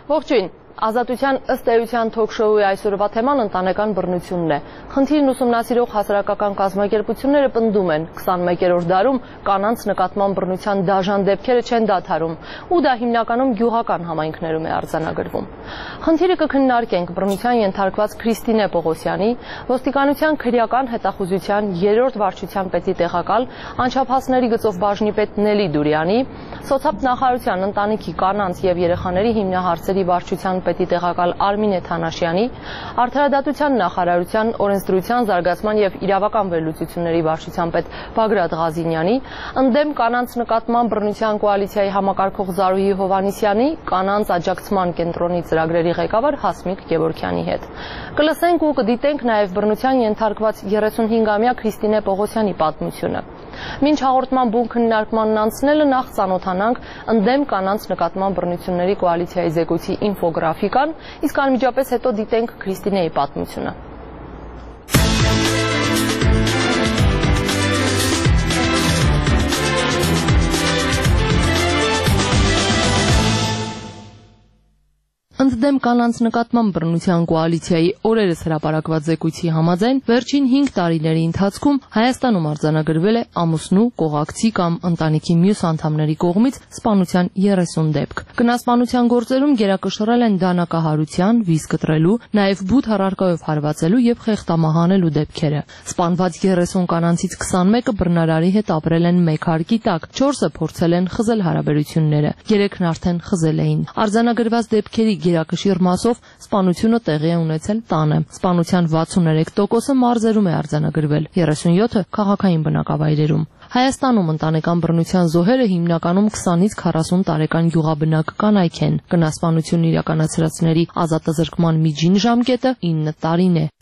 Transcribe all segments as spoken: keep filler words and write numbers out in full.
Ողջույն, Ազատության ըստ էության թոք-շոուի այսօրվա թեման ընտանեկան բռնությունն է։ Խնդիրն ուսումնասիրող հասարակական կազմակերպությունները պնդում են, քսանմեկերորդ դարում կանանց նկատմամբ բռնության դաժան դեպքերը չեն դադարում, ու դա հիմնականում գյուղական համայնքներում է արձանագրվում։ Խնդիրը կքննարկենք բռնության ենթարկված Քրիստինե Պողոսյանի, ոստիկանության քրեական հետախուզության երրորդ վարչության պետի տեղակալ, անչափահասների գծով բաժնի պետ Նելի Դուրյանի, Սոցիալ ընտանիքի կանանց և երեխաների հիմնահարցերի վարչության պետի տեղակալ Արմինե Թանաշյանի, Արդարադատության նախարարության օրենսդրության զարգացման և իրավական վերլուծությունների վարչության պետ Բագրատ Ղազինյանի, ընդդեմ կանանց նկատմամբ բռնության կոալիցիայի համակարգող Զարուհի Հովհաննիսյանի, կանանց աջակցման կենտրոնի ծրագրերի ղեկավար Հասմիկ Գևորգյանի հետ։ Կլսենք ու կդիտենք նաև բռնության ենթարկված երեսունհինգամյա Քրիստինե Պողոսյանի պատմությունը։ Մինչ հաղորդման բուն քննարկմանն անցնելը նախ ծանոթանանք ընդդեմ կանանց նկատմամբ բռնությունների կոալիցիայի զեկույցի ինֆոգրաֆիկան, իսկ անմիջապես հետո դիտենք Քրիստինեի պատմությունը։ Ընդդեմ կանանց նկատմամբ բռնության կոալիցիայի օրերս հրապարակված զեկույցի համաձայն վերջին հինգ տարիների ընթացքում Հայաստանում արձանագրվել է ամուսնու, կողակցի կամ ընտանիքի մյուս անդամների կողմից սպանության երեսուն դեպք։ Գնասպանության գործերում գերակշռել են դանակահարության, վիզ կտրելու, նաև բութ առարկայով հարվածելու և խեղդամահանելու դեպքերը։ Սպանված երեսուն կանանցից քսանմեկը բռնարարի հետ ապրել են մեկ հարկի տակ, չորսը փորձել են խզել հարաբերությունները, երեքն արդեն խզել էին։ Արձանագրված դեպքերի գերակշիռ մասով սպանությունը տեղի է ունեցել տանը։ Սպանության վաթսուններեք տոկոսը մարզերում է արձանագրվել, երեսունյոթը քաղաքային բնակավայրերում։ Հայաստանում ընտանեկան բռնության զոհերը հիմնականում քսանից քառասուն տարեկան գյուղաբնակ կանայք են։ Գնասպանությունն իրականացրածների ազատազրկման միջին ժամկետը ինը տարին է։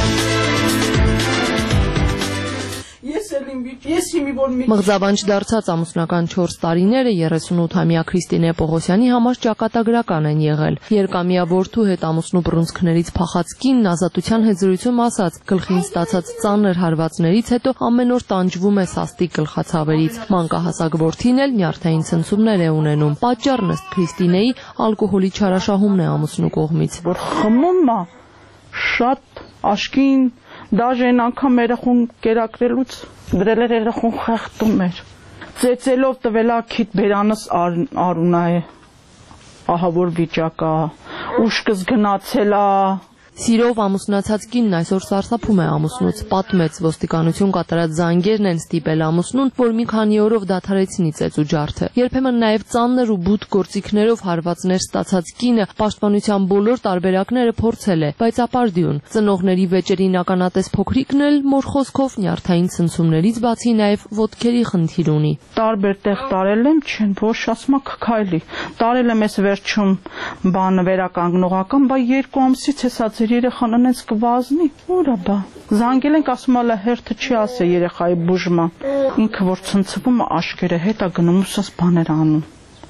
Մղձավանջ դարձած ամուսնական չորս տարիները երեսունութամյա Քրիստինե Պողոսյանի համար ճակատագրական են եղել։ Երկամյա որդու հետ ամուսնու բռունցքներից փախած կինն Ազատության հետ զրույցում ասաց, գլխին ստացած ծանր հարվածներից հետո ամեն օր տանջվում է սաստիկ գլխացավերից։ Մանկահասակ որդին էլ նյարդային ցնցումներ է ունենում։ Պատճառն ըստ Քրիստինեի ալկոհոլի չարաշահումն է ամուսնու կողմից։ Որ խմում է շատ աշկին, դաժե այն անգամ երախուն կերակրելուց դրել էր երախուն խեղդում էր։ Ծեծելով տվելա քիթ բերանս արունա է, ահա որ վիճակա, ուշքս գնացել է։ Սիրով ամուսնացած կինն այսօր սարսափում է ամուսնուց, պատմեց, ոստիկանություն կատարած զանգերն են ստիպել ամուսնուն, որ մի քանի օրով դադարեցնի ծեծու ջարդը։ Երբեմն նաև ծանր ու բութ գործիքներով հարվածներ ստացած կինը պաշտպանության բոլոր տարբերակները փորձել է, բայց ապարդյուն։ Ծնողների վեճերին ականատես փոքրիկն էլ մոր խոսքով նյարդային ցնցումներից բացի նաև ոտքերի խնդիր ունի։ Տարբեր տեղ տարել եմ, չեն, ոչ ասում քայլի։ Տարել եմ ես վերջում բանը վերականգնողական, բայց երկու ամսից հեսա երեխան անենց կվազնի, ուր է բա։ Զանգել ենք, ասում ալա հերթը չի ասե երեխայի բուժման։ Ինքը որ ցնցվում է աշկերը հետ է գնում ուսած բաներ անում։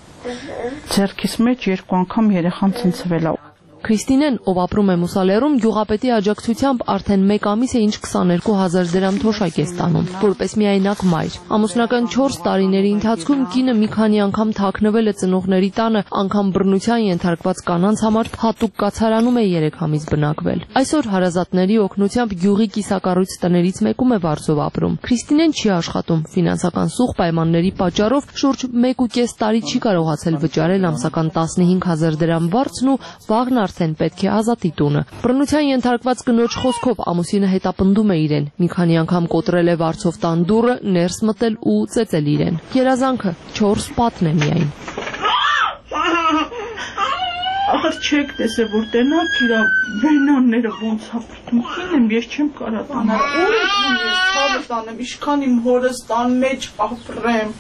Ձեռքիս մեջ երկու անգամ երեխան ցնցվել է։ Քրիստինեն, ով ապրում է Մուսալերում, գյուղապետի աջակցությամբ արդեն մեկ ամիս է ինչ քսաներկու հազար դրամ թոշակ է ստանում, որպես միայնակ մայր։ Ամուսնական չորս տարիների ընթացքում կինը մի քանի անգամ թաքնվել է ծնողների տանը, անգամ բռնության ենթարկված կանանց համար հատուկ կացարանում է երեք ամիս բնակվել։ Այսօր հարազատների օգնությամբ գյուղի կիսակառույց տներից մեկում է վարձով ապրում։ Քրիստինեն չի աշխատում, ֆինանսական սուղ պայմանների պատճառով շուրջ մեկ ու կես տարի չի կարողացել վճարել ամսական տասնհինգ հազար դրամ վարձն ու վաղն արդեն պետք է ազատի տունը։ Բռնության ենթարկված կնոջ խոսքով ամուսինը հետապնդում է իրեն։ Մի քանի անգամ կոտրել է վարձով տան դուռը, ներս մտել ու ծեծել իրեն։ Երազանքը չորս պատն է միայն։ Ախր չեք տեսե որ տենակ իրա վենանները ոնց ապրում եմ, ես չեմ կարա տանել։ Ուր եմ ես ցավը տանեմ, ինչքան իմ հորս տան մեջ ապրեմ։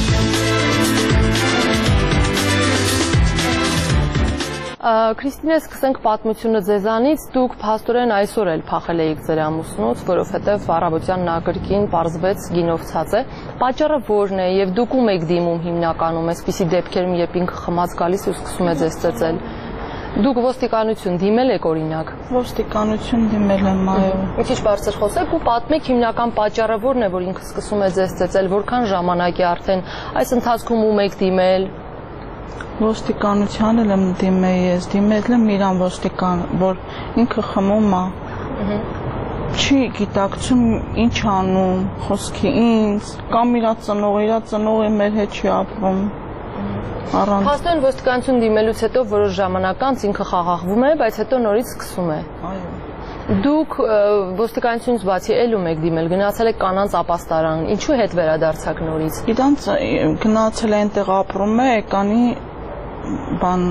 Քրիստինե, սկսենք պատմությունը ձեզանից, դուք փաստորեն այսօր էլ փախել էիք ձեր ամուսնուց, որովհետև առավոտյան նա կրկին պարզվեց գինով ցած է։ Պատճառը որն է եւ դուք ում եք դիմում հիմնականում այսպիսի դեպքերում, երբ ինքը խմած գալիս ու սկսում է ձեզ ծեծել։ Դուք ոստիկանություն դիմել եք օրինակ։ Ոստիկանություն դիմել եմ, այո։ Մի քիչ բարձր խոսեք ու պատմեք հիմնական պատճառը որն է, որ ինքը սկսում է ձեզ ծեծել, որքան ժամանակ է արդեն այս ընթացքում ում եք դիմել։ Ոստիկանության եմ դիմել ես, դիմել եմ իրան ոստիկան, որ ինքը խմում է։ Չի գիտակցում ինչ անում, խոսքի ինձ, կամ իրա ծնողը, իրա ծնողը մեր հետ չի ապրում։ Փաստորեն ոստիկանություն դիմելուց հետո որոշ ժամանակ անց ինքը խաղաղվում է, բայց հետո նորից սկսում է։ Այո։ Դուք ոստիկանությունից բացի ելում եք դիմել, գնացել եք կանանց ապաստարան, ինչու հետ վերադարձաք նորից։ Իրանց գնացել է այնտեղ ապրում է, եկանի բան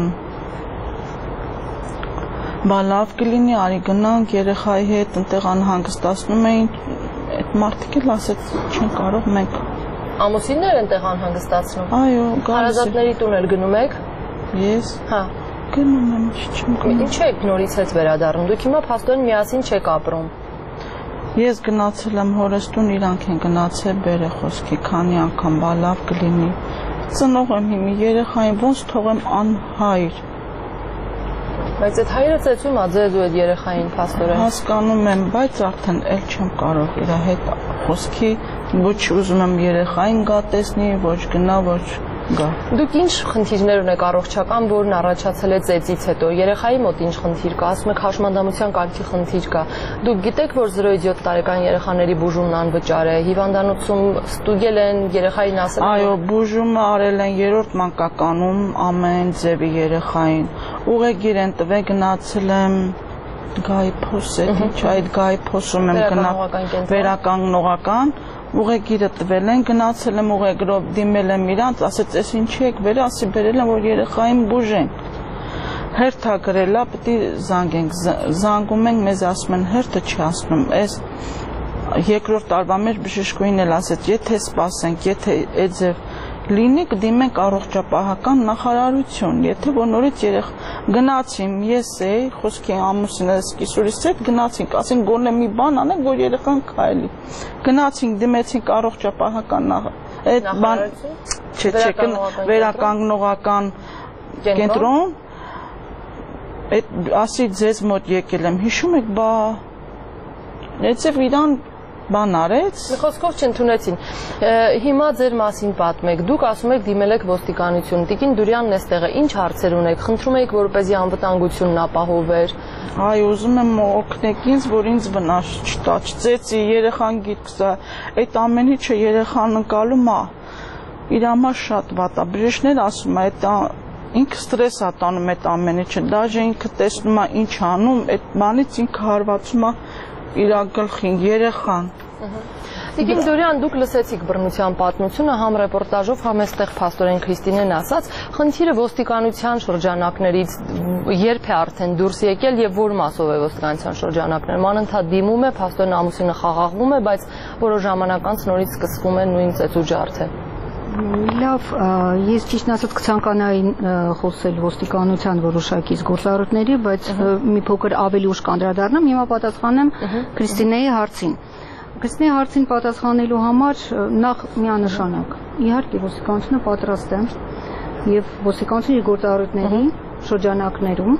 բան լավ կլինի, արի գնանք երեխայի հետ, այնտեղ անհանգստացնում էին, այդ մարդիկ էլ ասեց չեն կարող մենք։ Ամուսիններ այնտեղ անհանգստացնում։ Այո, գալիս։ Հարազատների տուն էլ գնում եք։ Ես։ Հա։ Գնում եմ, չեմ գնում։ Ինչ եք նորից հետ վերադառնում։ Դուք հիմա փաստորեն միասին չեք ապրում։ Ես գնացել եմ հորս տուն, իրանք են գնացել բերե խոսքի, քանի անգամ բա լավ կլինի։ Ծնող եմ հիմի երեխային ոնց թողեմ անհայր։ Բայց այդ հայրը ծեծում է ձեզ ու այդ երեխային փաստորեն։ Հասկանում եմ, բայց արդեն էլ չեմ կարող իր հետ խոսքի, ոչ ուզում եմ երեխային գա տեսնի, ոչ գնա, ոչ գա։ Դուք ինչ խնդիրներ ունեք առողջական, որն առաջացել է ծեծից հետո։ Երեխայի մոտ ինչ խնդիր կա, ասում եք հաշմանդամության կարգի խնդիր կա։ Դուք գիտեք, որ զրո յոթ տարեկան երեխաների բուժումն անվճար է, հիվանդանոցում ստուգել են երեխային ասել։ Այո, բուժումը արել են երրորդ մանկականում ամեն ձևի երեխային։ Ուղեգիր են տվել, գնացել եմ Գայփոս, ինչ այդ Գայփոսում եմ գնա վերականգնողական ուղեգիրը տվել են, գնացել եմ ուղեգրով, դիմել եմ իրանց, ասեց, «Էս ինչի եք բերել», ասի բերել եմ, որ երեխային բուժենք։ Հերթա գրել է, պետք է զանգենք, զանգում ենք, մեզ ասում են հերթը չի ասնում, այս երկրորդ տարվա մեջ բժշկուհին էլ ասեց, եթե սպասենք, եթե այդ ձև լինի, կդիմենք առողջապահական նախարարություն, եթե որ նորից երեխ գնացին, ես էի, խոսքի ամուսինս կիսուրիս հետ գնացինք, ասին գոնե մի բան անենք, որ երեխան քայլի։ Գնացինք, դիմեցինք առողջապահական այդ բան, չէ, չէ, վերականգնողական կենտրոն, այդ ասի ձեզ մոտ եկել եմ, հիշում եք, բա այդպես իրան բան արեց։ Մի խոսքով չընդունեցին։ Հիմա ձեր մասին պատմեք։ Դուք ասում եք դիմել եք ոստիկանություն։ Տիկին Դուրյանն էստեղ է։ Ինչ հարցեր ունեք։ Խնդրում եք, որպեսզի անվտանգությունն ապահովեր։ Այ ուզում եմ օգնեք ինձ, որ ինձ վնաս չտա, չծեծի, երեխան գիտքսա։ Այդ ամեն ինչը երեխան ընկալում է։ Իր համար շատ վատ է։ Բժիշկներ ասում է, այդ ինքը ստրես է տանում այդ ամեն ինչը։ Դաժե ինքը տեսնում է ինչ անում, այդ բանից ինքը հարվածում է իր գլխին, երեխան։ Տիկին Դուրյան, դուք լսեցիք բռնության պատմությունը համ ռեպորտաժով, համ այստեղ փաստորեն Քրիստինեն ասաց, խնդիրը ոստիկանության շրջանակներից երբ է արդեն դուրս եկել եւ որ մասով է ոստիկանության շրջանակներում, անընդհատ դիմում է, փաստորեն ամուսինը խաղաղվում է, բայց որոշ ժամանակ անց նորից սկսվում է նույն ծեծուջարդը։ Լավ, ես ճիշտն ասած կցանկանայի խոսել ոստիկանության որոշակից գործառույթների, բայց մի փոքր ավելի ուշ կանդրադառնամ, հիմա պատասխանեմ Քրիստինեի հարցին։ Քրիստինեի հարցին պատասխանելու համար նախ միանշանակ, իհարկե ոստիկանությունը պատրաստ է եւ ոստիկանությունը գործառույթների շրջանակներում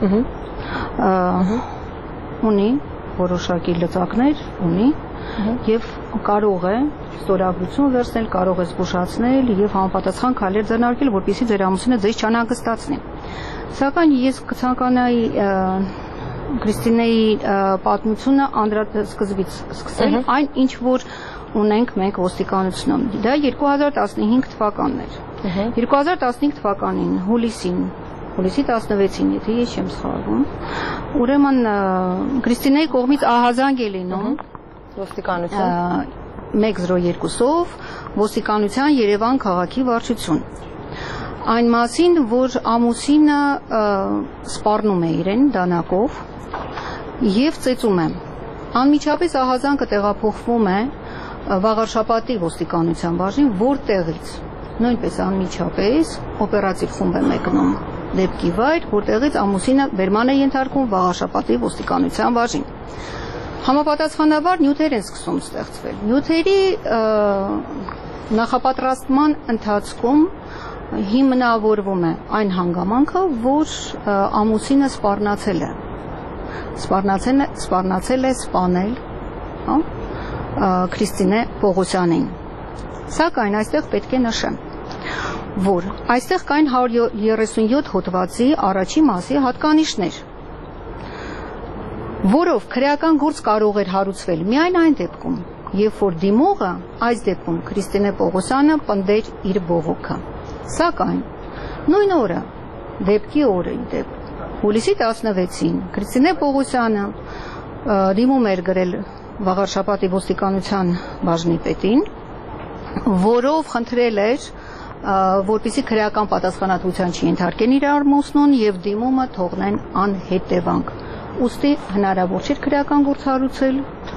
ունի որոշակի լծակներ, ունի եւ կարող է ստորագրություն վերցնել, կարող է զգուշացնել եւ համապատասխան քայլեր ձեռնարկել, որպեսզի ձեր ամուսինը ձեզ չանհանգստացնի։ Սակայն ես կցանկանայի Քրիստինեի պատմությունը անդրադարձկզբից սկսել, այն ինչ որ ունենք մենք ոստիկանությունում։ Դա երկու հազար տասնհինգ թվականն էր։ երկու հազար տասնհինգ թվականին հուլիսին հուլիսի տասնվեցին, եթե ես չեմ սխալվում, ուրեմն Քրիստինեի կողմից ահազանգ է լինում ոստիկանություն մեկ զրո երկուսով ոստիկանության Երևան քաղաքի վարչություն։ Այն մասին, որ ամուսինը սպառնում է իրեն դանակով եւ ծեծում է։ Անմիջապես ահազանգը տեղափոխվում է Վաղարշապատի ոստիկանության բաժին, որտեղից նույնպես անմիջապես օպերատիվ խումբ է մեկնում դեպքի վայր, որտեղից ամուսինը բերման է ենթարկվում Վաղարշապատի ոստիկանության բաժին։ Համապատասխանաբար նյութեր են սկսում ստեղծվել։ Նյութերի նախապատրաստման ընթացքում հիմնավորվում է այն հանգամանքը, որ ամուսինը սպառնացել է, սպառնացել է, սպառնացել է սպանել, հա, Քրիստինե Պողոսյանին։ Սակայն այստեղ պետք է նշեմ, որ այստեղ կային հարյուր երեսունյոթ հոդվածի առաջի մասի հատկանիշներ, որով քրեական գործ կարող էր հարուցվել միայն այն դեպքում, երբ որ դիմողը, այս դեպքում Քրիստինե Պողոսյանը, պնդեր իր բողոքը։ Սակայն նույն օրը, դեպքի օրը, դեպ հուլիսի տասնվեցին, Քրիստինե Պողոսյանը դիմում էր գրել Վաղարշապատի ոստիկանության բաժնի պետին, որով խնդրել էր, որպեսզի քրեական պատասխանատվության չենթարկեն իր ամուսնուն եւ դիմումը թողնեն անհետևանք։ Ուստի հնարավոր չէր քրեական գործ հարուցել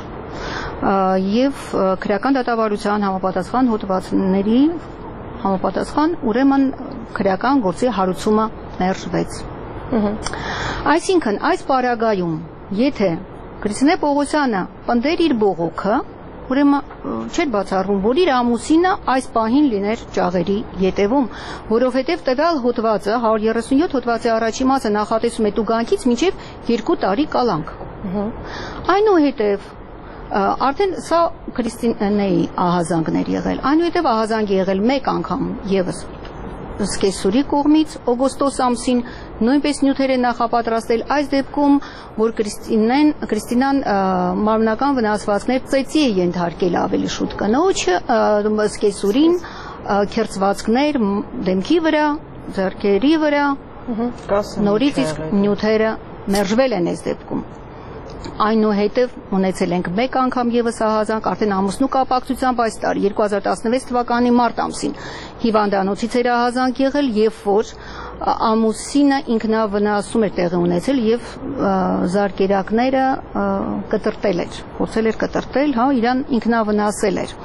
եւ քրեական դատավարության համապատասխան հոդվածների համապատասխան ուրեմն քրեական գործի հարուցումը մերժվեց։ Այսինքն այս պարագայում, եթե Քրիստինե Պողոսյանը պնդեր իր բողոքը, ուրեմն չէր բացառվում, որ իր ամուսինը այս պահին լիներ ճաղերի ետևում, որովհետև տվյալ հոդվածը հարյուր երեսունյոթ հոդվածի առաջի մասը նախատեսում է տուգանքից մինչև երկու տարի կալանք։ Այնուհետև արդեն սա Քրիստինեի ահազանգներ եղել, այնուհետև ահազանգ եղել մեկ անգամ եւս Սկեսուրի կողմից օգոստոս ամսին նույնպես նյութեր է նախապատրաստել այս դեպքում, որ Քրիստինեն Քրիստինան մարմնական վնասվածքներ ծեծի է ենթարկել ավելի շուտ կնոջը, Սկեսուրին քերծվածքներ դեմքի վրա, ձեռքերի վրա, նորից իսկ նյութերը մերժվել են այս դեպքում։ Այնուհետև ունեցել ենք մեկ անգամ եւս ահազանգ, արդեն ամուսնու կապակցությամբ այս տարի երկու հազար տասնվեց թվականի մարտ ամսին հիվանդանոցից էր ահազանգ եղել, երբ որ ամուսինը ինքնավնասում էր տեղի ունեցել եւ զարկերակները կտրտել էր, փորձել էր կտրտել, հա, իրան ինքնավնասել էր։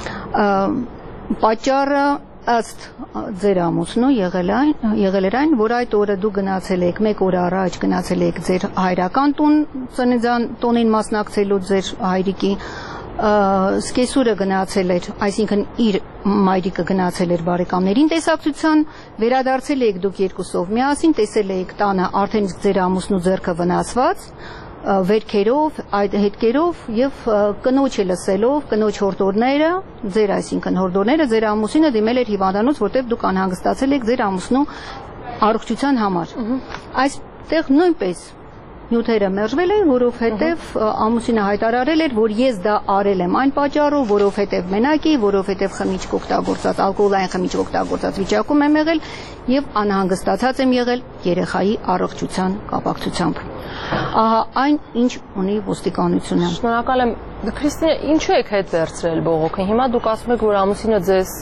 Պատճառը ըստ ձեր ամուսնու եղել այն եղել էր այն, որ այդ օրը դու գնացել եք մեկ օր առաջ գնացել եք ձեր հայրական տուն ծննդյան տոնին մասնակցելու ձեր հայրիկի Սկեսուրը գնացել էր, այսինքն իր մայրիկը գնացել էր բարեկամներին տեսակցության, վերադարձել եք դուք երկուսով միասին, տեսել եք տանը արդեն ձեր ամուսնու ձեռքը վնասված վերքերով, այդ հետքերով եւ կնոջը լսելով, կնոջ հորդորները, ձեր այսինքն հորդորները, ձեր ամուսինը դիմել էր հիվանդանոց, որտեղ դուք անհանգստացել եք ձեր ամուսնու առողջության համար։ Այստեղ նույնպես նյութերը մերժվել են, որովհետև ամուսինը հայտարարել էր, որ ես դա արել եմ այն պատճառով, որովհետև մենակ էի, որովհետև խմիչք օգտագործած, ալկոհոլային խմիչք օգտագործած վիճակում եմ եղել եւ անհանգստացած եմ եղել երեխայի առողջության կապակցությամբ։ Ահա այն, ինչ ունի ոստիկանությունը։ Շնորհակալ եմ։ Քրիստինե, ինչու եք հետ վերցրել բողոքը։ Հիմա դուք ասում եք, որ ամուսինը ձեզ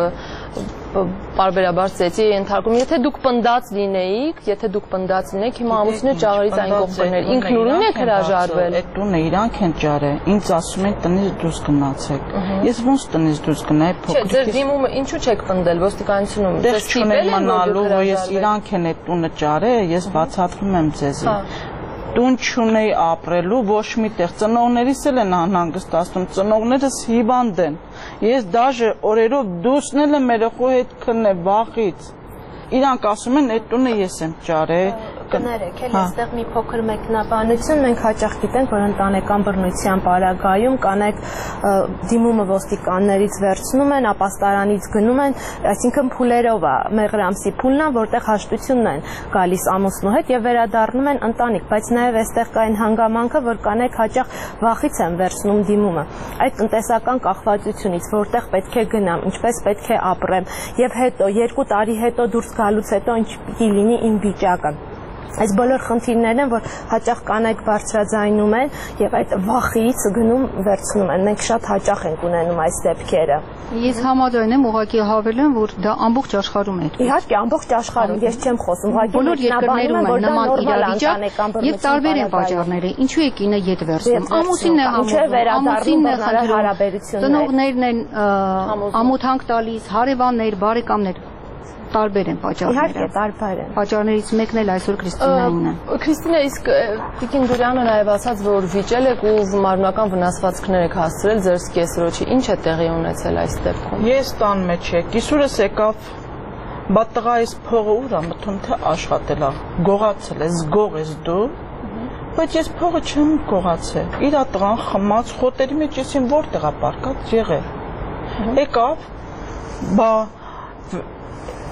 պարբերաբար ծեծի է ենթարկում։ Եթե դուք պնդած լինեիք, եթե դուք պնդած լինեիք, հիմա ամուսինը ճաղերից այն կողմ կներ։ Ինքնուրույն եք հրաժարվել։ Այդ տունը իրանք են ճարել։ Ինձ ասում են տնից դուրս գնացեք։ Ես ոնց տնից դուրս գնայի փոքր։ Չէ, ձեր դիմումը ինչու չեք պնդել ոստիկանությունում։ Դες չունեմ մնալու, որ ես իրանք են այդ տունը ճարել, ես բացատրում եմ ձեզի։ Տուն չունեի ապրելու, ոչ միտեղ ծնողներիս էլ են անհանգստացնում, ծնողներս հիվանդ են։ Ես դաժե օրերով դուսնել եմ երեխու հետ քննել վախից։ Իրանք ասում են այդ տունը ես եմ ճարել։ Կներեք, էլ այստեղ մի փոքր մեկնաբանություն, մենք հաճախ գիտենք, որ ընտանեկան բռնության պարագայում կանայք դիմումը ոստիկաններից վերցնում են, ապաստարանից գնում են, այսինքն փուլերով է, մեղրամսի փուլն է, որտեղ հաշտությունն են գալիս ամուսնու հետ եւ վերադառնում են ընտանիք, բայց նաեւ այստեղ կա այն հանգամանքը, որ կանայք հաճախ վախից են վերցնում դիմումը։ Այդ տնտեսական կախվածությունից, որտեղ պետք է գնամ, ինչպես պետք է ապրեմ, եւ հետո երկու տարի հետո դուրս գալուց հետո ինչ պիտի լինի իմ վիճակը։ Այս բոլոր խնդիրներն են, որ հաճախ կանայք բարձրաձայնում են եւ այդ վախից գնում վերցնում են։ Մենք շատ հաճախ ենք ունենում այս դեպքերը։ Ես համաձայն եմ, ուղղակի հավելեմ, որ դա ամբողջ աշխարհում է։ Իհարկե, ամբողջ աշխարհում, ես չեմ խոսում, ուղղակի բոլոր երկրներում են նման իրավիճակ եւ տարբեր են պատճառները։ Ինչու է կինը ետ վերցնում։ Ամուսինն է համոզում, ամուսինն է խնդրում, ծնողներն են ամոթանք տալիս, հարևաններ, բարեկամներ։ Տարբեր են պատճառները։ Իհարկե, տարբեր են։ Պատճառներից մեկն էլ այսօր Քրիստինային է։ Քրիստինե, իսկ Տիկին Դուրյանը նաև ասաց, որ վիճել եք ու մարմնական վնասվածքներ եք հասցրել ձեր սկեսրոջի։ Ինչ է տեղի ունեցել այս դեպքում։ Ես տան մեջ եկ, իսուրս եկավ, բա տղայիս փողը ուր է մտնում, թե աշխատել է, գողացել է, զգող ես դու, բայց ես փողը չեմ գողացել։ Իրա տղան խմած խոտերի մեջ ես իմ որտեղ է պարկած եղել։ Եկավ, բա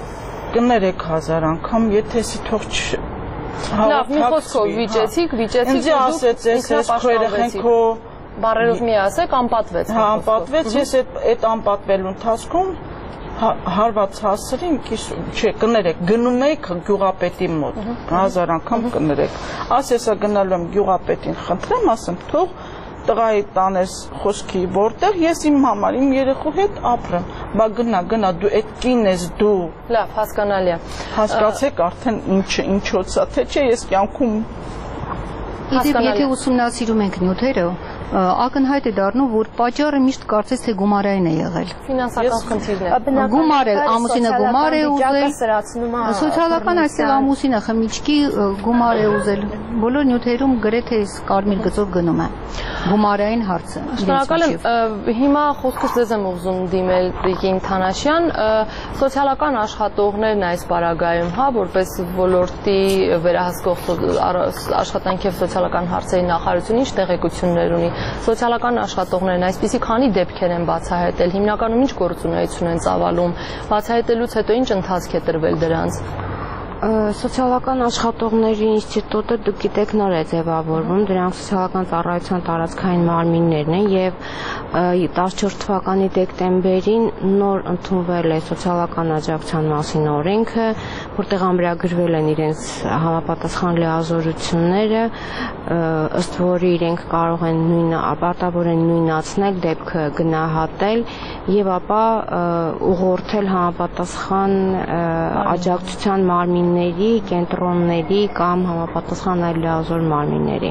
կներեք հազար անգամ, եթե սի թող չ Լավ, մի խոսքով վիճեցիք, վիճեցիք, ինձ ասեց, ես քո երեխեն քո բառերով մի ասեք, անպատվեց։ Հա, անպատվեց, ես այդ անպատվելու ընթացքում հարված հասրին, չէ, կներեք, գնում էիք գյուղապետի մոտ, հազար անգամ կներեք։ Ասեսա գնալու եմ գյուղապետին, խնդրեմ, ասեմ, թող տղայի տանես խոսքի որտեղ ես իմ համար իմ երեխու հետ ապրեմ, բա գնա, գնա, դու այդ կին ես դու։ Լավ, հասկանալի է։ Հասկացեք արդեն ինչը, ինչոց է, թե չէ ես կյանքում։ Եթե ուսումնասիրում ենք նյութերը, ակնհայտ է դառնում, որ պատճառը միշտ կարծես թե գումարային է եղել։ Ֆինանսական խնդիրներ։ Գումար է, ամուսինը գումար է ուզել։ Սոցիալական այստեղ ամուսինը խմիչքի գումար է ուզել։ Բոլոր նյութերում գրեթե կարմիր գծով գնում է։ Գումարային հարցը։ Շնորհակալ եմ։ Հիմա խոսքս ձեզ եմ ուզում դիմել Տիկին Թանաշյան, սոցիալական աշխատողներն այս պարագայում, հա, որպես ոլորտի վերահսկող աշխատանքի եւ սոցիալական հարցերի նախարարություն ինչ տեղեկություններ ունի։ Սոցիալական աշխատողներն այսպիսի քանի դեպքեր են բացահայտել, հիմնականում ինչ գործունեություն են ծավալում, բացահայտելուց հետո ինչ ընթացք է տրվել դրանց։ Սոցիալական աշխատողների ինստիտուտը դուք գիտեք նոր է ձևավորվում, դրանք սոցիալական ծառայության տարածքային մարմիններն են եւ տասնչորս թվականի դեկտեմբերին նոր ընդունվել է սոցիալական աջակցության մասին օրենքը, որտեղ ամրագրվել են իրենց համապատասխան լիազորությունները, ըստ որի իրենք կարող են նույնը ապարտավոր են նույնացնել դեպքը գնահատել եւ ապա ուղղորդել համապատասխան աջակցության մարմին կենտրոնների կամ համապատասխան այլ լիազոր մարմինների։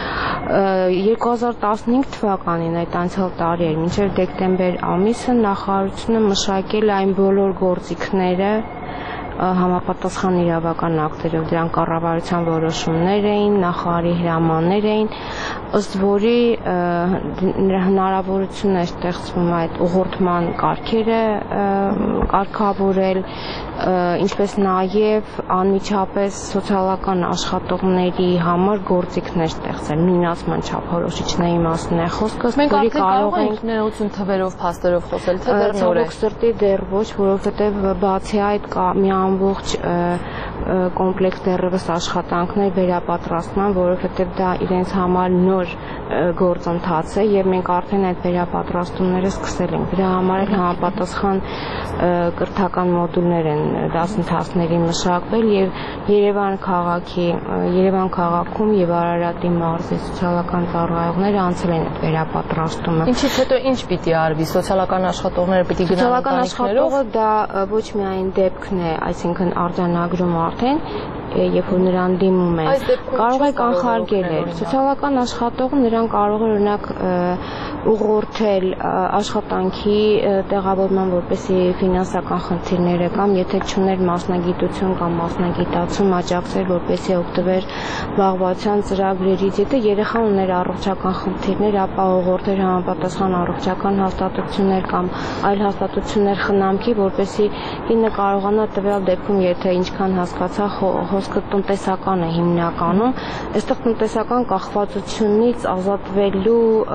երկու հազար տասնհինգ թվականին այդ անցյալ տարի էր, մինչև դեկտեմբեր ամիսը նախարարությունը մշակել այն բոլոր գործիքները համապատասխան իրավական ակտերով, դրանք կառավարության որոշումներ էին, նախարարի հրամաններ էին, ըստ որի հնարավորություն է ստեղծվում այդ ուղղորդման կարգերը կարգավորել, ինչպես նաև անմիջապես սոցիալական աշխատողների համար գործիքներ ստեղծել, նույնացման չափորոշիչների մասին է խոսքը, մենք արդեն կարող ենք ներողություն թվերով, փաստերով խոսել, թե դեռ նոր է։ Ցավոք սրտի դեռ ոչ, որովհետև բացի այդ կա մի ամբողջ կոմպլեքս դեռևս աշխատանքներ վերապատրաստման, որովհետև դա իրենց համար նոր գործընթաց է եւ մենք արդեն այդ վերապատրաստումները սկսել ենք։ Դրա համար էլ համապատասխան կրթական մոդուլներ են դասընթացների մշակվել եւ Երևան քաղաքի, Երևան քաղաքում եւ Արարատի մարզի սոցիալական ծառայողները անցել են այդ վերապատրաստումը։ Ինչից հետո ինչ պիտի արվի, սոցիալական աշխատողները պիտի գնան ընտանիքներով։ Սոցիալական աշխատողը դա ոչ միայն դեպքն է, այսինքն արձանագրում արդեն, երբ որ նրան դիմում են, կարող է կանխարգել է։ Սոցիալական աշխատողը նրան կարող է օրինակ ուղղորդել աշխատանքի տեղավորման, որպեսզի ֆինանսական խնդիրները կամ եթե չուներ մասնագիտություն կամ մասնագիտացում աջակցել, որպեսզի օգտվեր զբաղվածության ծրագրերից, եթե երեխան ուներ առողջական խնդիրներ, ապա ուղղորդել համապատասխան առողջական հաստատություններ կամ այլ հաստատություններ խնամքի, որպեսզի ինքը կարողանա տվյալ դեպքում, եթե ինչքան հասկացա, խոսքը տնտեսական է հիմնականում, այստեղ տնտեսական կախվածությունից ազատվելու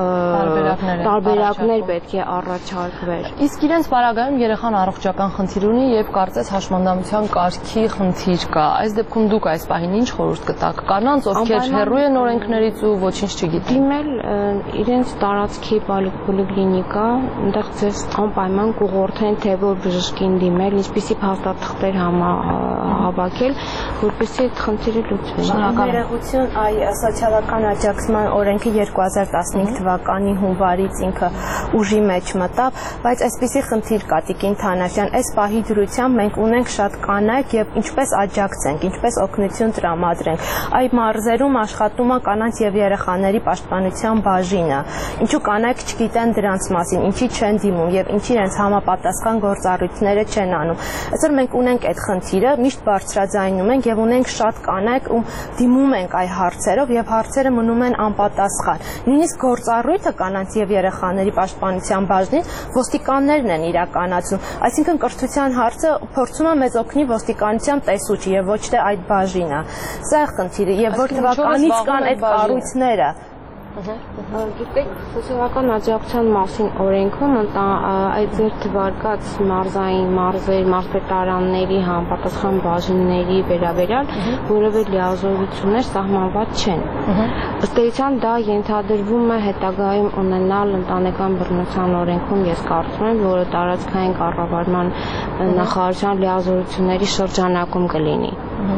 տարբերակներ պետք է առաջարկվեր։ Իսկ իրենց պարագայում երեխան առողջական խնդիր ունի եւ կարծես հաշմանդամության կարգի խնդիր կա։ Այս դեպքում դուք այս պահին ինչ խորհուրդ կտաք կանանց, ովքեր հեռու են օրենքներից ու ոչինչ չգիտեն։ Դիմել իրենց տարածքի պոլիկլինիկա, այնտեղ ձեզ անպայման կուղղորդեն, թե որ բժշկին դիմել, ինչպիսի փաստաթղթեր հավաքել, որպեսզի այդ խնդիրը լուծվի։ Ներողություն, այ սոցիալական աջակցման օրենքի երկու հազար տասնհինգ թվականի հունվարից ինքը ուժի մեջ մտավ, բայց այսպիսի խնդիր կա Տիկին Թանաշյան, այս պահի դրությամբ մենք ունենք շատ կանայք եւ ինչպես աջակցենք, ինչպես օգնություն տրամադրենք։ Այ մարզերում աշխատում է կանանց եւ երեխաների պաշտպանության բաժինը։ Ինչու կանայք չգիտեն դրանց մասին, ինչի չեն դիմում եւ ինչի իրենց համապատասխան գործառույթները չեն անում։ Այսօր մենք ունենք այդ խնդիրը, միշտ բարձրաձայնում ենք եւ ունենք շատ կանայք, ում դիմում ենք այ հարցերով եւ հարցերը մնում են անպատասխան։ Նույնիսկ գործառույթը կանանց եւ երեխաների պաշտպանության բաժնին ոստիկաններն են իրականացնում, այսինքն կրթության հարցը փորձում է մեզ օգնի ոստիկանության տեսուչ եւ ոչ թե այդ բաժինը։ Սա է խնդիրը եւ որ թվականից կան այդ կառույցները։ Գիտեք, սոցիալական աջակցության մասին օրենքում այդ ձեր թվարկած մարզային մարզեր, մարզպետարանների համապատասխան բաժինների վերաբերյալ որևէ լիազորություններ սահմանված չեն։ Ըստ էության դա ենթադրվում է հետագայում ունենալ ընտանեկան բռնության օրենքում, ես կարծում եմ, որը տարածքային կառավարման նախարարության լիազորությունների շրջանակում կլինի։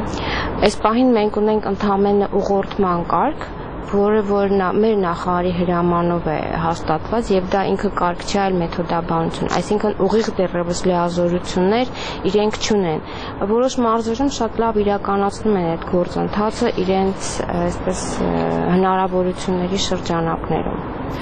Այս պահին մենք ունենք ընդհանրապես ուղղորդման կարգ, որը որ մեր նախարարի հրամանով է հաստատված եւ դա ինքը կարգ չէ, այլ մեթոդաբանություն, այսինքն ուղիղ դեռևս լիազորություններ իրենք չունեն։ Որոշ մարզերում շատ լավ իրականացնում են այդ գործընթացը իրենց այսպես հնարավորությունների շրջանակներում։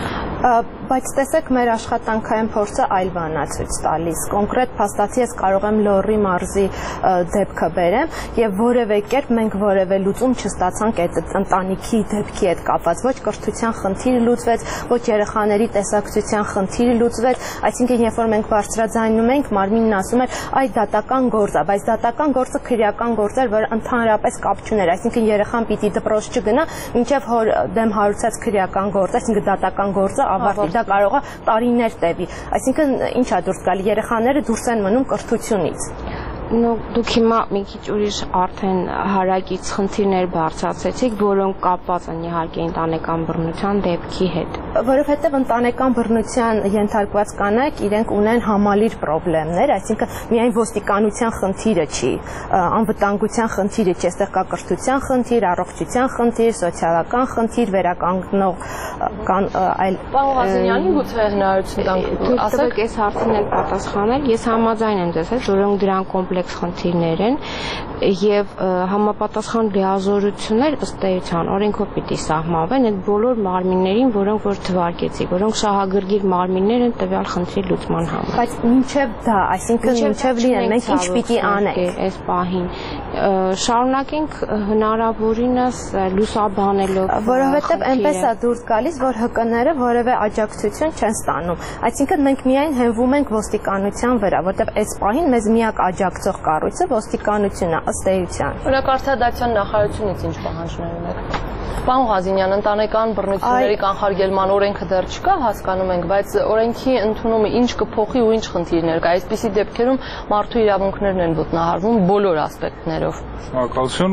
Բայց տեսեք, մեր աշխատանքային փորձը այլ բան է ցույց տալիս։ Կոնկրետ փաստացի ես կարող եմ Լոռի մարզի դեպքը բերեմ եւ որևէ կերպ մենք որևէ լուծում չստացանք այդ ընտանիքի դեպքի հետ կապված։ Ոչ կրթության խնդիրը լուծվեց, ոչ երեխաների տեսակցության խնդիրը լուծվեց, այսինքն երբ որ մենք բարձրաձայնում ենք, մարմինն ասում էր, այ դատական գործ է, բայց դատական գործը քրեական գործ էր, որը ընդհանրապես կապ չուներ, այսինքն երեխան պիտի դպրոց չգնա, մինչեւ հոր դեմ հարուցած քրեական գործ, այսինքն դատական գործը ավարտի, դա կարող է տարիներ տևի, այսինքն ինչ է դուրս գալի, երեխաները դուրս են մնում կրթությունից։ Դուք հիմա մի քիչ ուրիշ արդեն հարակից խնդիրներ բարձրացրեցիք, որոնք կապված են իհարկե ընտանեկան բռնության դեպքի հետ։ Որովհետև ընտանեկան բռնության ենթարկված կանայք իրենք ունեն համալիր խնդիրներ, այսինքն միայն ոստիկանության խնդիրը չի, անվտանգության խնդիրը չի, այստեղ կա կրթության խնդիր, առողջության խնդիր, սոցիալական խնդիր, վերականգնող կան այլ։ Պարոն Ղազենյանի գուցե հնարավորություն տանք ասեք այս հարցին էլ պատասխանել, ես համաձայն եմ ձեզ հետ, որոնք դրանք կոմպլեքս խնդիրներ են եւ համապատասխան լիազորություններ ըստ էության օրենքով պիտի սահմանվեն այդ բոլոր մարմիններին, որոնք որ թվարկեցի, որոնք շահագրգիռ մարմիններ են տվյալ խնդրի լուծման համար։ Բայց մինչեւ դա, այսինքն մինչեւ լինեն, մենք ինչ պիտի անենք այս պահին։ Շարունակենք հնարավորինս լուսաբանելով, որովհետեւ այնպես է դուրս գալիս, որ ՀԿ-ները որևէ աջակցություն չեն ստանում։ Այսինքն մենք միայն հենվում ենք ոստիկանության վրա, որտեղ այս պահին մեզ միակ աջակցող կառույցը ոստիկանությունն է ըստ էության։ Օրինակ արդարադատության նախարարությունից ինչ պահանջներ ունեք։ Պարոն Ղազենյան, ընտանեկան բռնությունների կանխարգելման օրենքը դեռ չկա, հասկանում ենք, բայց օրենքի ընդունումը ինչ կփոխի ու ինչ խնդիրներ կա։ Այսպիսի դեպքերում մարդու իրավունքներն են ոտնահարվում բոլոր ասպեկտներով։ Շնորհակալություն։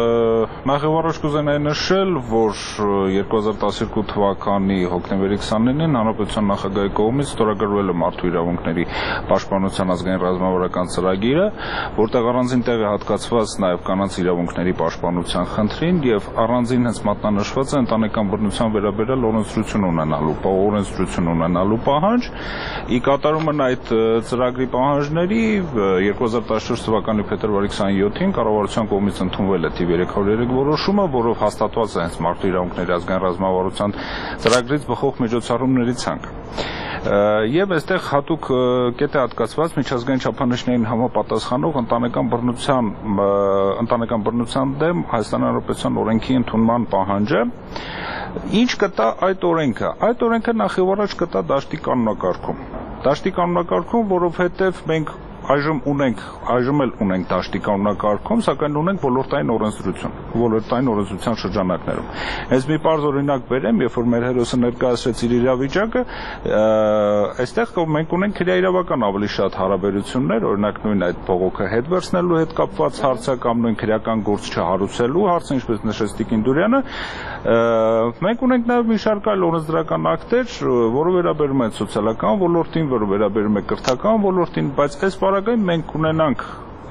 Նախ եւ առաջ կուզենայի նշել, որ երկու հազար տասներկու թվականի հոկտեմբերի քսաներկուսին Հանրապետության նախագահի կողմից ստորագրվել է մարդու իրավունքների պաշտպանության ազգային ռազմավարական ծրագիրը, որտեղ առանձին տեղ է հատկացված նաեւ կանանց իրավունքների պաշտպանության խնդրին եւ առանձին հենց մատնանշված է ընտանեկան բռնության վերաբերյալ օրենսդրություն ունենալու, օրենսդրություն ունենալու պահանջ։ Ի կատարումն այդ ծրագրի պահանջների երկու հազար տասնչորս թվականի փետրվարի քսաներկուսին կառավարության կողմից ընդունվել է թիվ երեք հարյուր երեք որոշումը, որով հաստատված է հենց մարդու իրավունքների ազգային ռազմավարության ծրագրից բխող միջոցառումների ցանկ։ Եվ այստեղ հատուկ կետ է հատկացված միջազգային չափանիշներին համապատասխանող ընտանեկան բռնության ընտանեկան բռնության դեմ Հայաստանի Հանրապետության օրենքի ընդունման պահանջը։ Ինչ կտա այդ օրենքը։ Այդ օրենքը նախ եւ առաջ կտա դաշտի կանոնակարգում։ Դաշտի կանոնակարգում, որովհետեւ մենք այժմ ունենք, այժմ էլ ունենք դաշտի կանոնակարգում, սակայն ունենք ոլորտային օրենսդրություն, ոլորտային օրենսդրության շրջանակներում։ Հենց մի պարզ օրինակ բերեմ, երբ որ մեր հերոսը ներկայացրեց իր իրավիճակը, այստեղ մենք ունենք քրեաիրավական ավելի շատ հարաբերություններ, օրինակ նույն այդ բողոքը հետ վերցնելու հետ կապված հարցը կամ նույն քրեական գործ չհարուցելու հարցը, ինչպես նշեց Տիկին Դուրյանը, մենք ունենք նաև մի շարք այլ օրենսդրական ակտեր, որը վերաբերում են սոցիալական ոլորտին, որը վերաբերում է կրթական ոլորտին, բայց այս պարագայում մենք ունենանք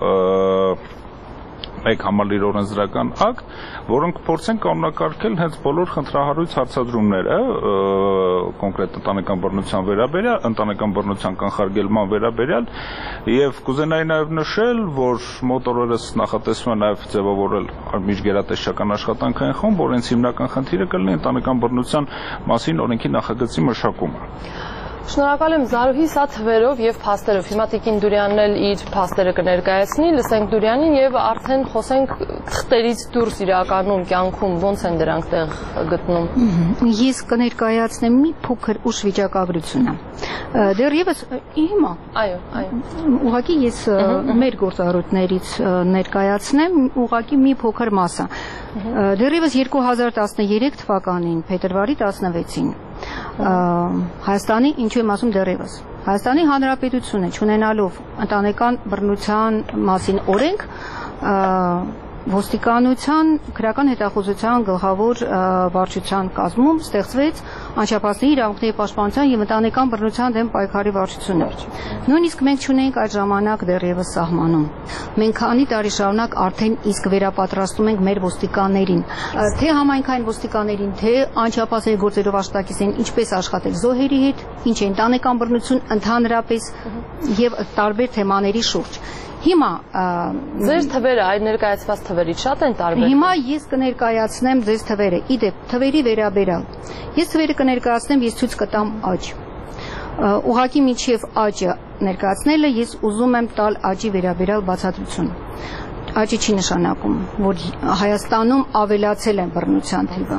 մեկ համալիր օրենսդրական ակտ, որոնք փորձեն կանոնակարգել հենց բոլոր խնդրահարույց հարցադրումները կոնկրետ ընտանեկան բռնության վերաբերյալ, ընտանեկան բռնության կանխարգելման վերաբերյալ եւ կուզենայի նաեւ նշել, որ մոտ օրերս նախատեսվում է նաեւ ձևավորել միջգերատեսչական աշխատանքային խումբ, որոնց հիմնական խնդիրը կլինի ընտանեկան բռնության մասին օրենքի նախագծի մշակումը։ Շնորհակալ եմ Զարուհի, սա թվերով եւ փաստերով։ Հիմա Տիկին Դուրյանն էլ իր փաստերը կներկայացնի, լսենք Դուրյանին եւ արդեն խոսենք թղթերից դուրս իրականում կյանքում ոնց են դրանք տեղ գտնում։ Ես կներկայացնեմ մի փոքր ուշ վիճակագրությունը։ Դեռևս հիմա։ Այո, այո։ Ուղղակի ես մեր գործառույթներից ներկայացնեմ ուղղակի մի փոքր մասը։ Դեռևս երկու հազար տասներեք թվականին փետրվարի տասնվեցին Հայաստանի, ինչու եմ ասում դեռևս, Հայաստանի Հանրապետությունը չունենալով ընտանեկան բռնության մասին օրենք, ոստիկանության քրեական հետախուզության գլխավոր վարչության կազմում ստեղծվեց անչափահասների իրավունքների պաշտպանության եւ ընտանեկան բռնության դեմ պայքարի վարչություններ։ Նույնիսկ մենք չունենք այդ ժամանակ դեռևս սահմանում։ Մենք քանի տարի շարունակ արդեն իսկ վերապատրաստում ենք մեր ոստիկաններին, թե համայնքային ոստիկաններին, թե անչափահասների գործերով աշխատակիցներին, ինչպես աշխատել զոհերի հետ, ինչ է ընտանեկան բռնություն ընդհանրապես եւ տարբեր թեմաների շուրջ։ Հիմա ձեր թվերը, այդ ներկայացված թվերից շատ են տարբեր։ Հիմա ես կներկայացնեմ ձեզ թվերը։ Իդեպ, թվերի վերաբերյալ։ Ես թվերը կներկայացնեմ, ես ցույց կտամ աճ։ Ուղղակի միջև աճը ներկայացնելը ես ուզում եմ տալ աճի վերաբերյալ բացատրություն։ Աճը չի նշանակում, որ Հայաստանում ավելացել են բռնության թիվը։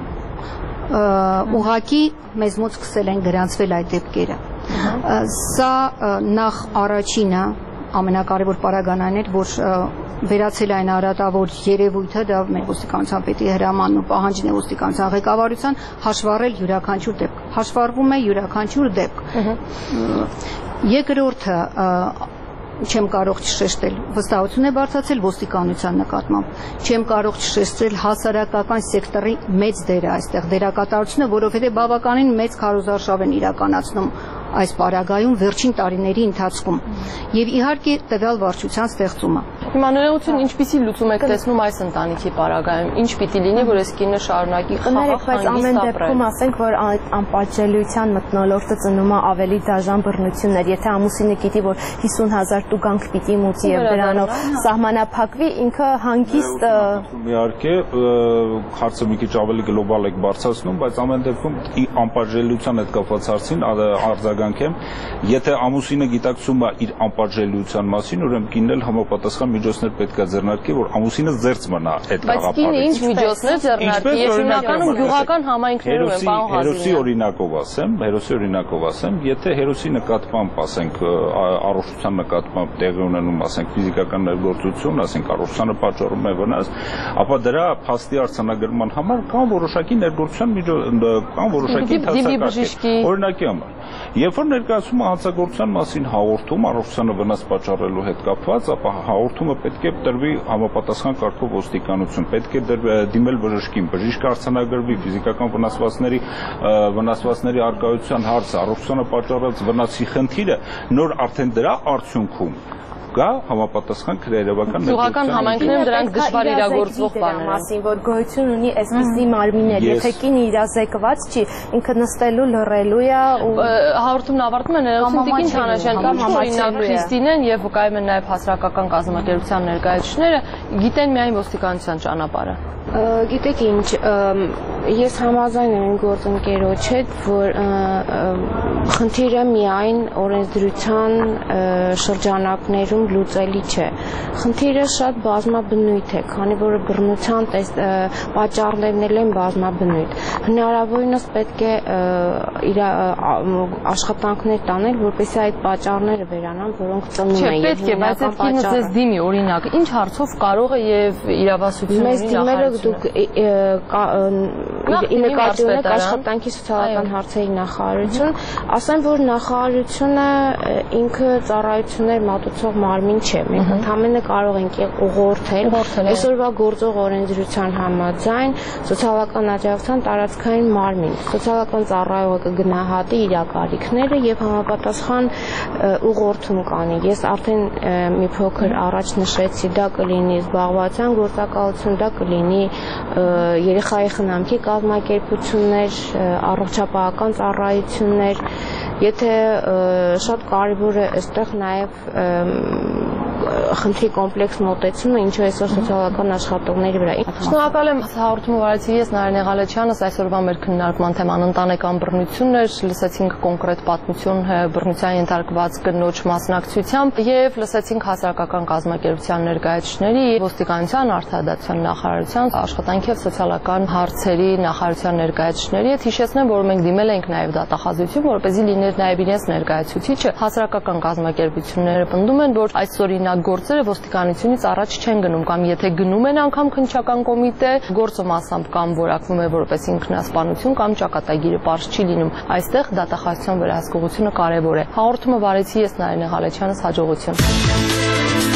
Ուղղակի մեզ մոտ սկսել են գրանցվել այդ դեպքերը։ Սա նախ առաջինը ամենակարևոր պարագանան էր, որ վերացել այն արատավոր երևույթը, դա մեր ոստիկանության պետի հրամանն ու պահանջն է ոստիկանության ղեկավարության հաշվառել յուրաքանչյուր դեպք։ Հաշվառվում է յուրաքանչյուր դեպք։ Երկրորդը չեմ կարող չշեշտել, վստահություն է բարձրացել ոստիկանության նկատմամբ։ Չեմ կարող չշեշտել հասարակական սեկտորի մեծ դերը այստեղ, դերակատարությունը, որովհետև բավականին մեծ քարոզարշավ են իրականացնում այս պարագայում վերջին տարիների ընթացքում եւ իհարկե տվյալ վարչության ստեղծումը։ Հիմա ներողություն, ինչպիսի լուծում եք տեսնում այս ընտանիքի պարագայում, ինչ պիտի լինի, որ այս կինը շարունակի խաղաղ հանգիստ ապրել։ Բայց ամեն դեպքում ասենք, որ անպատժելիության մթնոլորտը ծնում է ավելի դաժան բռնություններ, եթե ամուսինը գիտի, որ հիսուն հազար տուգանք պիտի մուծի եւ դրանով սահմանափակվի, ինքը հանգիստ իհարկե հարցը մի քիչ ավելի գլոբալ եք բարձրացնում, բայց ամեն դեպքում անպատժելիության հետ կապված հարցին արձագանքեմ, եթե ամուսինը գիտակցում է իր անպատժելիության մասին, ուրեմն կինն էլ համապատասխան միջոցներ պետք է ձեռնարկի, որ ամուսինը զերծ մնա այդ գաղափարից։ Բայց կինը ինչ միջոցներ ձեռնարկի, ես հիմնականում գյուղական համայնքներում եմ, պարոն Ղազիմյան։ Հերոսի օրինակով ասեմ, հերոսի օրինակով ասեմ, եթե հերոսի նկատմամբ, ասենք, առողջության նկատմամբ տեղի ունենում, ասենք, ֆիզիկական ներգործություն, ասենք, առողջությանը պատճառում է վնաս, ապա դրա փաստի արձանագրման համար կան որոշակի ներգործության միջոց, կան որոշակի դասակարգեր։ Օրինակի համար, երբ որ ներկայացում է հանցագործության մասին հաղորդում առողջությանը վնաս պատճառելու հետ կապված, ապա հաղորդումը պետք է տրվի համապատասխան կարգով ոստիկանություն, պետք է դիմել բժշկին, բժիշկը արձանագրվի ֆիզիկական վնասվածքների վնասվածքների արկայության հարցը, առողջությանը պատճառած վնասի խնդիրը, նոր արդեն դրա արդյունքում կա համապատասխան քրեական գյուղական համայնքներում դրանք դժվար իրագործվող բաներ մասին, որ գոյություն ունի այսպիսի մարմիններ, եթե կինը իրազեկված չի, ինքը նստելու, լռելու է ու հաղորդումն ավարտում է ներողություն Տիկին Թանաշյան, օրինակ Քրիստինեն եւ վկայում են նաեւ հասարակական կազմակերպության ներկայացուցիչները գիտեն միայն ոստիկանության ճանապարհը։ Գիտեք ինչ, ես համաձայն եմ գործընկերոջ հետ, որ խնդիրը միայն օրենսդրության շրջանակներում լուծելի չէ։ Խնդիրը շատ բազմաբնույթ է, քանի որ բռնության պատճառներն են բազմաբնույթ։ Հնարավորինս պետք է աշխատանքներ տանել, որպեսզի այդ պատճառները վերանան, որոնք ծնում են։ Պետք է, բայց այդ կինը ձեզ դիմի, օրինակ, ինչ հարցով կարող է եւ իրավասությունների նախարարությունը դուք ի նկատի ունեք աշխատանքի սոցիալական հարցերի նախարարություն, ասեմ, որ նախարարությունը ինքը ծառայություններ մատուցող մարմին չէ, մենք ընդհանրապես կարող ենք ուղղորդել այսօրվա գործող օրենսդրության համաձայն սոցիալական աջակցության տարածքային մարմին, սոցիալական ծառայողը կգնահատի իր կարիքները եւ համապատասխան ուղղորդում կանի։ Ես արդեն մի փոքր առաջ նշեցի, դա կլինի զբաղվածության գործակալություն, դա կլինի երեխայի խնամքի կազմակերպություններ, առողջապահական ծառայություններ, եթե շատ կարևոր է այստեղ նաև խնդրի կոմպլեքս մոտեցումը, ինչու այսօր սոցիալական աշխատողների վրա։ Շնորհակալ եմ հաղորդումը վարեցի ես Նարինե Ղալեչյանս, այսօրվա մեր քննարկման թեման ընտանեկան բռնություններ, լսեցինք կոնկրետ պատմություն բռնության ենթարկված կնոջ մասնակցությամբ եւ լսեցինք հասարակական կազմակերպության ներկայացուցիչների, ոստիկանության, արդարադատության նախարարության, աշխատանքի եւ սոցիալական հարցերի նախարարության ներկայացուցիչների հետ հիշեցնեմ, որ մենք դիմել ենք նաեւ դատախազություն, որպեսզի լիներ նաեւ իրենց ներկայացուցիչը։ Հասարակական կազմակերպությունները պնդում են, որ այս օրինակ օրինակ գործերը ոստիկանությունից առաջ չեն գնում կամ եթե գնում են անգամ քննչական կոմիտե, գործը մասամբ կամ որակվում է որպես ինքնասպանություն կամ ճակատագիրը պարզ չի լինում։ Այստեղ դատախազության վերահսկողությունը կարևոր է։ Հաղորդումը վարեցի ես Նարինե Ղալեչյանս, հաջողություն։